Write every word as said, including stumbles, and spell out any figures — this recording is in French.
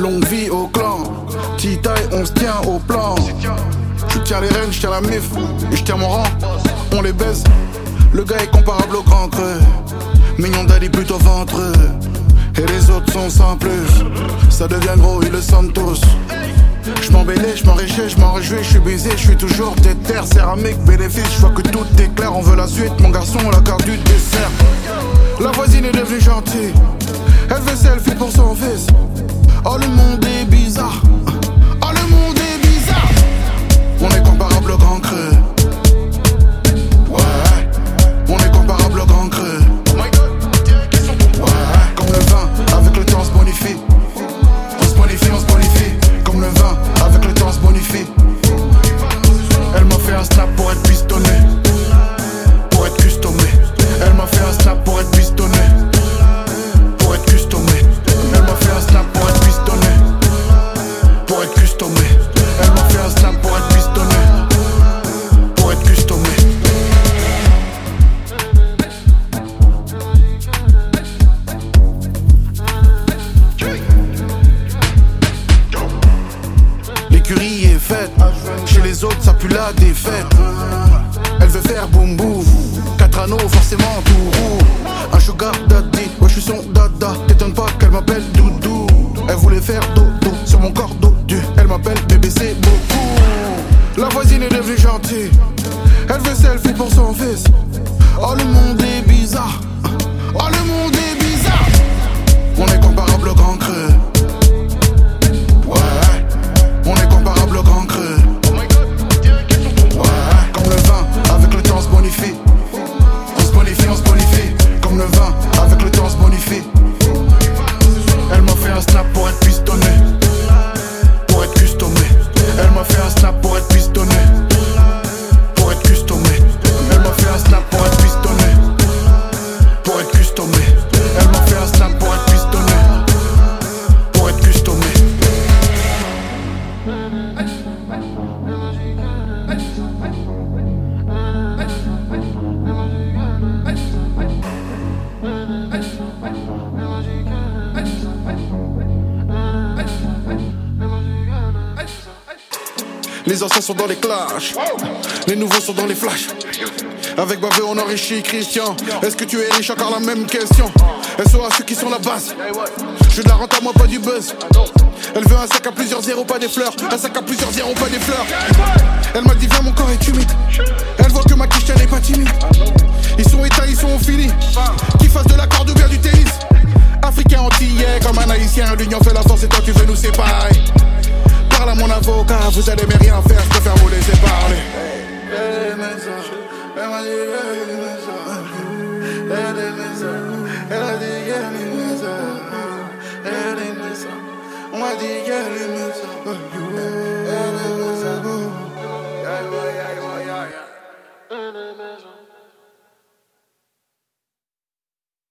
Longue vie au clan, T-Taille, on se tient au plan. Je tiens les rênes, je tiens la mif et je tiens mon rang. On les baise, le gars est comparable au grand creux. Mignon daddy plutôt ventreux. Et les autres sont sans plus. Ça devient gros, ils le sentent tous. Je m'embellis, je m'enrichis, je m'en réjouis, je suis baisé, je suis toujours déter, céramique, bénéfice, je vois que tout est clair, on veut la suite, mon garçon, la carte du dessert. La voisine est devenue gentille, elle veut selfie pour son fils. Oh le monde est bizarre, oh le monde est bizarre. On est comparable au grand creux. Ouais, on est comparable au grand creux. Ouais, comme le vin, avec le temps on se bonifie. On se bonifie, on se bonifie. Comme le vin, avec le temps on se bonifie. Elle m'a fait un snap pour être pistonné, pour être customé. Elle m'a fait un snap pour être pistonné, pour être customé. Elle m'a fait un snap pour être pistonné, pour être customé. Elle m'a fait un snap pour être pistonné, pour être customé. L'écurie est faite, chez les autres ça pue la défaite. Elle veut faire boum boum, quatre anneaux forcément tout roux. Un sugar daddy, ouais je suis son dada. T'étonnes pas qu'elle m'appelle doudou. Elle voulait faire dodo sur mon corps dodu. Elle m'appelle bébé c'est beaucoup. La voisine est devenue gentille, elle veut selfie pour son fils. Oh le monde est bizarre, oh le monde est bizarre. On est comparable au grand creux. Ouais, on est comparable au grand creux. Ouais, comme le vin, avec le temps on se bonifie. On se bonifie, on se bonifie. Comme le vin, avec le temps on se bonifie. Elle m'a fait un snap pour être pistonné, pour être customé. Elle m'a fait un snap pour être pistonné, pour être customé. Elle m'a fait un snap pour être pistonné, pour être customé. Elle m'a fait un snap pour être pistonné, pour être customé. Les anciens sont dans les clashs, les nouveaux sont dans les flashs. Avec Bavé on enrichit Christian. Est-ce que tu es riche? Encore la même question. Elle sera ceux qui sont la base. Je veux de la rente à moi, pas du buzz. Elle veut un sac à plusieurs zéros, pas des fleurs. Un sac à plusieurs zéros, pas des fleurs. Elle m'a dit viens mon corps est humide. Elle voit que ma quiche n'est pas timide. Ils sont éteints, ils sont finis. Qu'ils fassent de la corde ou bien du tennis. Africain antillais comme un haïtien. L'union fait la force et toi tu veux nous séparer. Parle à mon avocat, vous allez mais rien faire, je préfère vous laisser parler. Elle aimait ça, elle m'a dit qu'elle aimait ça. Elle aimait ça, elle a dit qu'elle aimait ça. Elle aimait ça, on m'a dit qu'elle aimait ça.